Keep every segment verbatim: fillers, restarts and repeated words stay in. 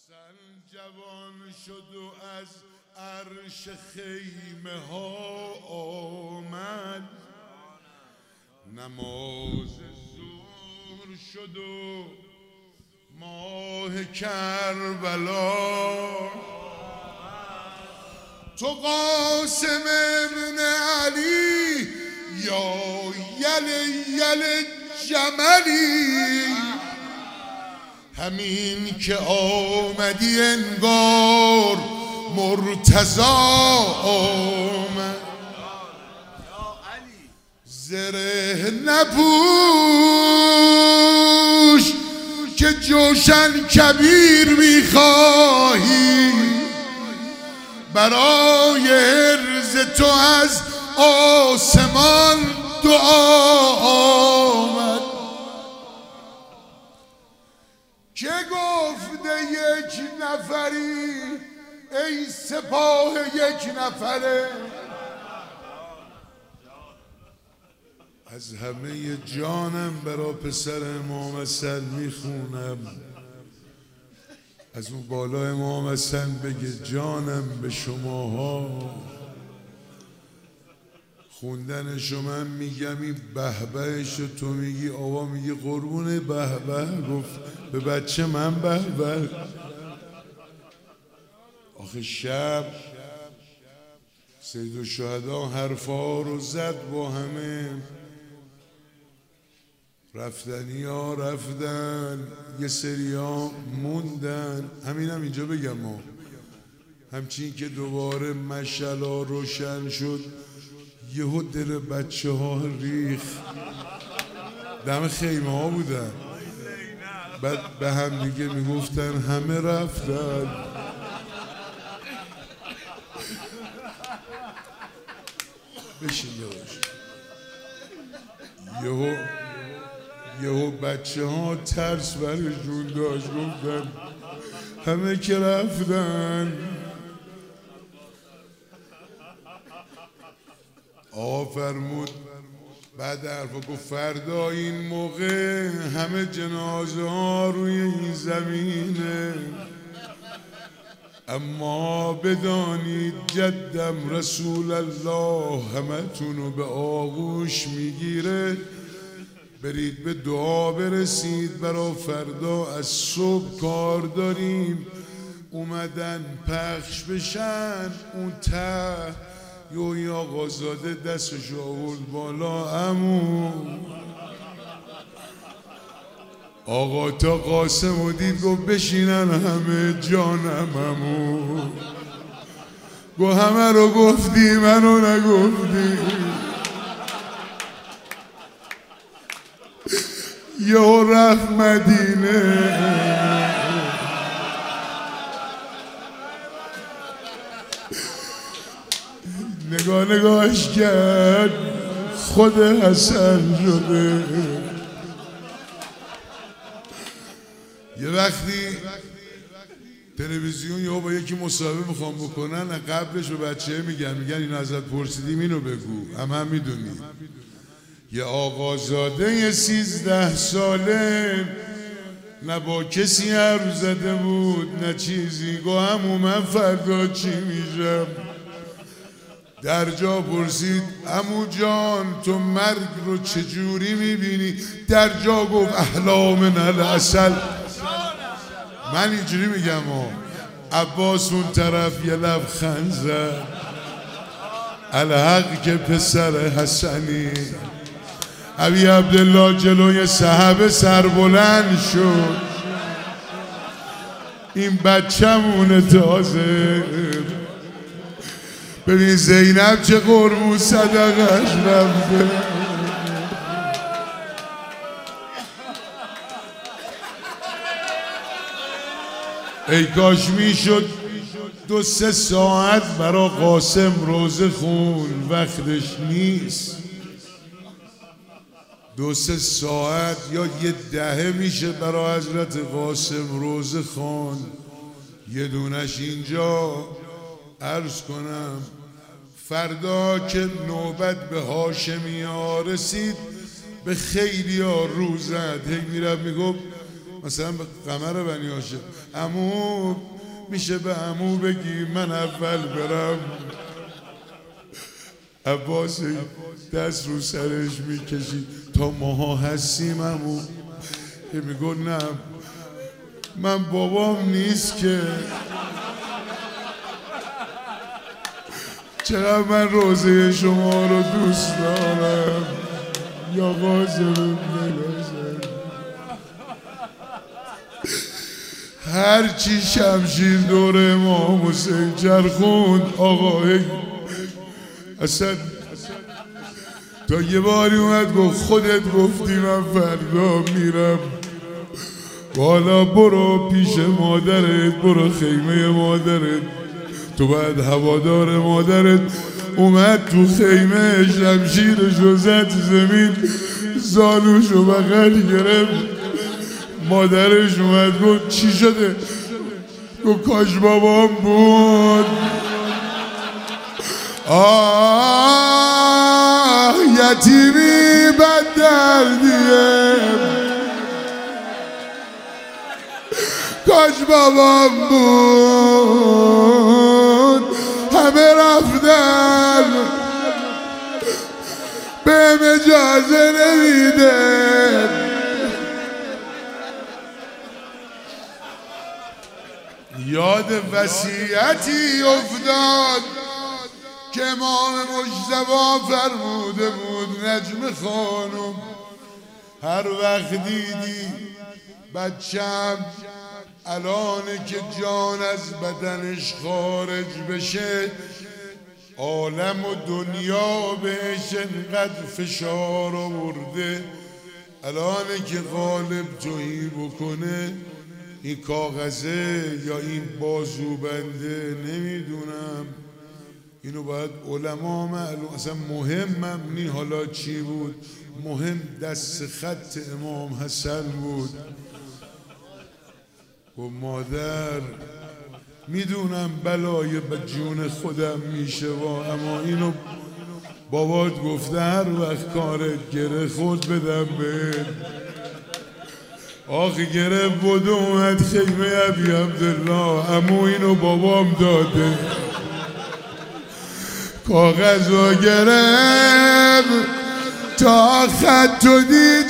حسن جوان شد و از عرش خیمه ها آمد، نماز ظهر شد و ماه کربلا. تو قاسم ابن علی یا یل یل جملی، همین که آمدی انگار مرتضی آمد. زره نپوش که جوشن کبیر میخواهی، برای عرض تو از آسمان دعا آمد. که گفته یک نفری ای سپاه یک نفره، از همه جانم برا پسر امام حسن میخونم، از اون بالا امام حسن بگه جانم به شماها. خوندنشو من میگم، این بهبهشو تو میگی آوا میگی قربونه بهبه گفت به بچه من بهبه. آخه شب سید الشهدا حرفا رو زد با همه، رفتنی ها رفتن، یه سری ها موندن. همین هم اینجا بگم ما همچین که دوباره مشعلا روشن شد، یهو دل بچه ها ریخ، دم خیمه ها بودن، بعد به هم دیگه میگفتن همه رفتن. بشین یواش. یهو یهو بچه ها ترس برشون داشت، گفتن همه که رفتن. آقا فرمود بعد حرفا گفت فردا این موقع همه جنازه ها روی این زمینه، اما بدانید جدم رسول الله همه تونو به آغوش میگیره، برید به دعا برسید برا فردا. از صبح کار داریم، اومدن پخش بشن اون ته. یوی آقازاده دستش آورد بالا، عمو آقا تا قاسم و دید گفت بشینن همه جانم عمو. گو همه رو گفتی منو نگفتی. یه رفت مدینه، نگاه نگاهش کرد خود حسن شده. یه وقتی تلویزیون یا با یکی مصاحبه میخوام بکنن، قبلش به بچه میگن میگن اینو ازت پرسیدیم اینو بگو، هم هم میدونی. یه آقازاده یه سیزده ساله نه با کسی حرف زده بود نه چیزی. گو همون من فردا چی میشم؟ در جا پرسید عمو جان تو مرگ رو چجوری میبینی؟ در جا گفت احلام العسل. من اینجوری میگم ها. عباس اون طرف یه لبخند زد، الحق که پسر حسنی. ابی عبدالله جلوی صحابه سربلند شد، این بچه‌مونه تازه. ببین زینب چه قربون صدقش رفته. ای کاش میشد دو سه ساعت برا قاسم روزه خون، وقتش نیست. دو سه ساعت یا یه دهه میشه برا حضرت قاسم روزه خون. یه دونش اینجا. عرض کنم فردا که نوبت به هاشمی ها رسید، به خیلی ها رو زد. هی میرفت میگفت مثلا به قمر بنی هاشم عمو میشه به عمو بگی من اول برم. عباس دست رو سرش میکشید تا ماها هستیم عمو. میگو نه من بابام نیست که. چقدر من روزه شما رو دوست دارم یا قاسم بلازم. هرچی شمشیر دور امام حسین چرخوند آقای اصلا تا یه باری اومد گفت خودت گفتی من فردا میرم. حالا برو پیش مادرت، برو خیمه مادرت، تو باید هوادار مادرت. اومد تو خیمه شمشیرشو زد زمین، زانوشو بغل گرفت. مادرش اومد گفت چی شده؟ گفت کاش بابام بود. آه یتیمی بد دردیه، کاش بابام بود. همه رفتن بهم اجازه نمیده. یاد وصیتی افتاد که امام مجتبی فرموده بود نجم خانم هر وقت دیدی بچم الانه که جان از بدنش خارج بشه عالم و دنیا بهش انقدر فشار آورده، الانه که غالب جویی بکنه این کاغذه یا این بازو بنده نمیدونم، اینو باید علما معلوم. اصلا مهمم نی حالا چی بود، مهم دست خط امام حسن بود. و مادر میدونم بلای به جون خودم میشه وا، اما اینو بابات گفته هر وقت کارت گره خود بدم به آخی گره بود اومد خیمه ابی عبدالله. امو اینو بابام داده کاغذ و گرم تا خط و دید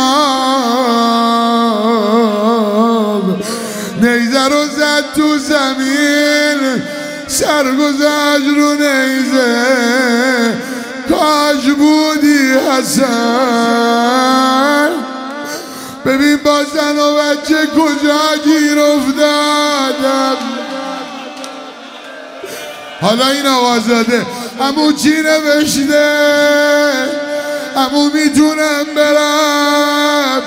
شناب، نیزه رو زد تو زمین سرگذشت رو نیزه، کاش بودی حسن. ببین با زن و بچه کجا گیر افتادم. حالا این آقازاده عمو چی نوشته؟ عمو میتونم برم؟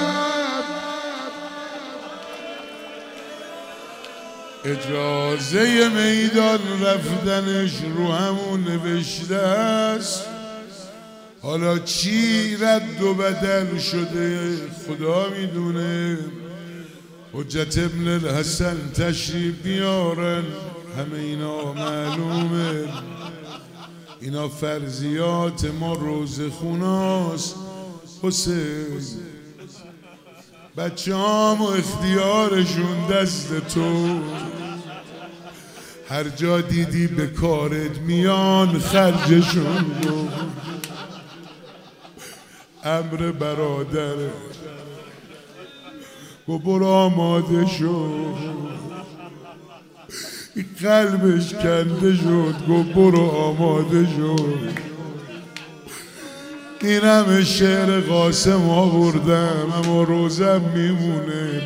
اجازه میدان رفتنش رو همون نوشته است. حالا چی رد و بدل شده خدا میدونه. حجت ابن الحسن تشریف بیارن، همه اینا معلومه، اینا فرضیات ما روزه خوناست. حسین بچه هم و اختیارشون دست تو، هر جا دیدی به کارت میان خرجشون رو. امر برادره گو برو آماده شد، این قلبش کنده شد گو برو آماده شد. این همه شعر قاسم آوردم اما روزم میمونه.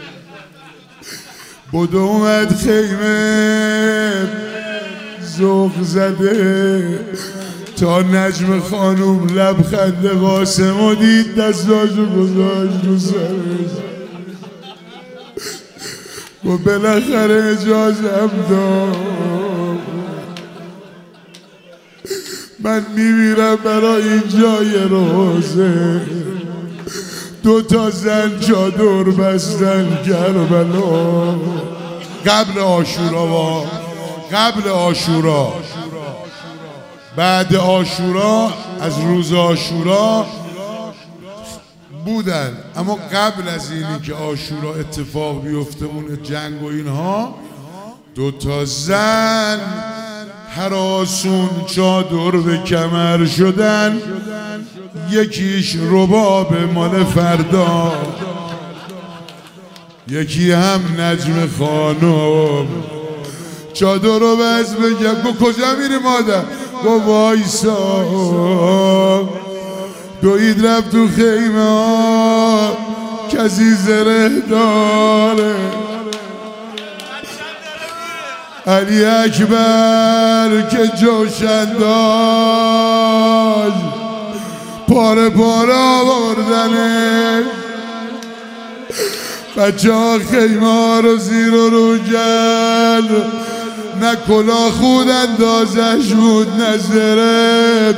بدو اومد خیمه ذوق زده تا نجم خانوم لبخند قاسم و دید دستاشو گذاشت رو سرش. و بالاخره اجازم داد من میمیرم برای این جای روزه. دو تا زن چادر بستن کربلا قبل عاشورا و قبل عاشورا. بعد عاشورا از روز عاشورا بودن، اما قبل از اینی که عاشورا اتفاق بیفته اون جنگ و اینها، دو تا زن هراسون چادر به کمر شدن، یکیش رباب مال فردا، یکی هم نجم خانم. چادر رو بس بگم گو کجا میری مادر؟ گو وایسا. دوید رفت تو خیمه ها، کسی زره داره. علی اکبر که جوشن داشت، پاره پاره آوردنه. بچه ها خیمه ها رو زیر و رو کرد، نه کلاه خود اندازش بود نه زره.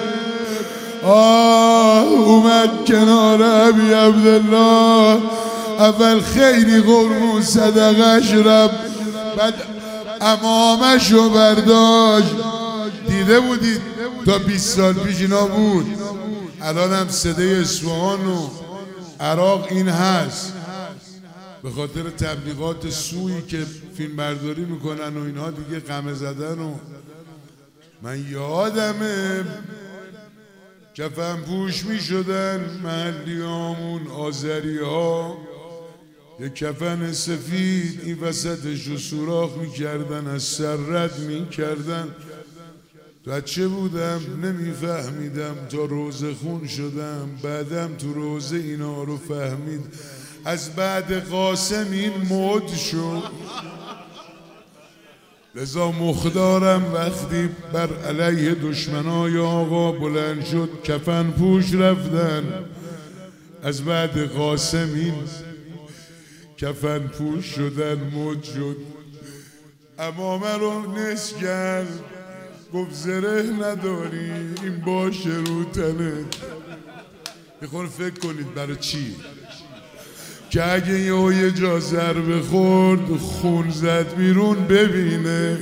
آه اومد کنار ابی عبدالله، اول خیلی قرمون صدقش رفت، بعد امامش رو برداشت. دیده بودید تا بیست سال پیش اینا بود، الان هم صدای اصفهان و عراق این هست، به خاطر تبلیغات سویی که فیلم برداری میکنن و اینها دیگه قمه زدن. و من یادمه کفن پوش میشدن محلیامون آذری ها، یک کفن سفید این وسطش رو سوراخ میکردن، از سر رد میکردن. بچه بودم نمیفهمیدم تا روزه خون شدم، بعدم تو روزه اینا رو فهمید. از بعد قاسم این مد شد، لذا مخدارم وقتی بر علیه دشمنای آقا بلند شد کفن پوش رفتن. از بعد قاسم این کفن پوش شدن مد شد. امامه رو نس کرد، گفت زره نداری این باشه رو تنت. بخور فکر کنید برای چی؟ که اگه یه جا ضربه خورد خون زد بیرون ببینه.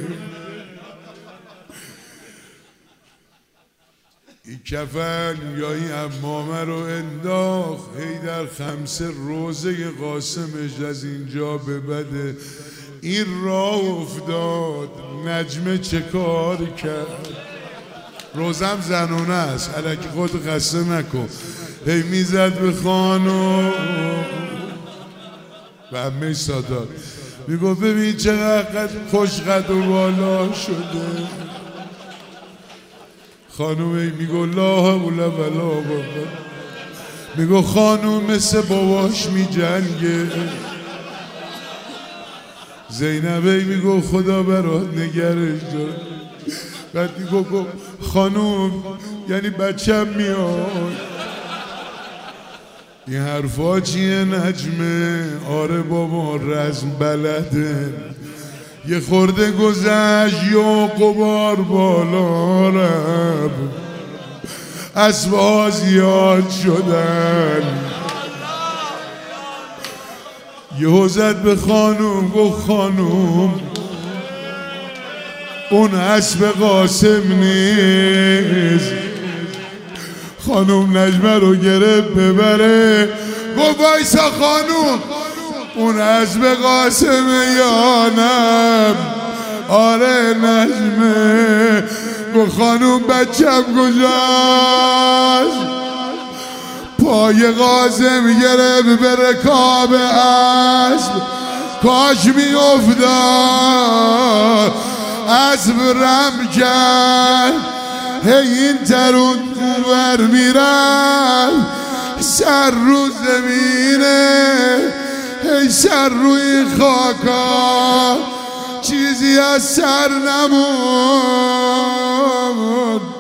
این کفن یا این امامه رو انداخت، هی در خمسه روزه قاسمش از اینجا به بده این راه افتاد. نجمه چه کار کرد؟ روزم زنونه است، الکی خود قصه نکن. هی میزد به خانم و همه سادات، میگو ببین چقدر خوش قد و بالا شده. خانومه میگو لا حول ولا قوة. میگو خانوم مثل باباش میجنگه. زینبه میگو خدا برات نگرش داره. بعد میگو خانوم یعنی بچم میاد. این حرفا چیه نجمه؟ آره بابا رزم بلده. یه خورده گذشت یا قبار بالا رفت، اسبا زیاد شدن. یهو زد به خانوم گفت خانوم اون اسب قاسم نیست. خانوم نجمه رو گرفت ببره، گفت وایسا خانوم اون اسب قاسمه یا نه؟ آره نجمه. گفت خانوم بچم کجاست؟ پای قاسم گرفت به رکاب اسب، کاش می افتاد اسب رم کرد. هی این ترون اونور میرم، سر رو زمینه، هی سر روی خاکا، چیزی از سر نمون.